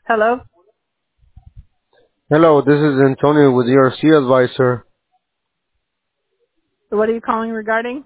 Hello? Hello, this is Antonio with ERC Advisor. What are you calling regarding?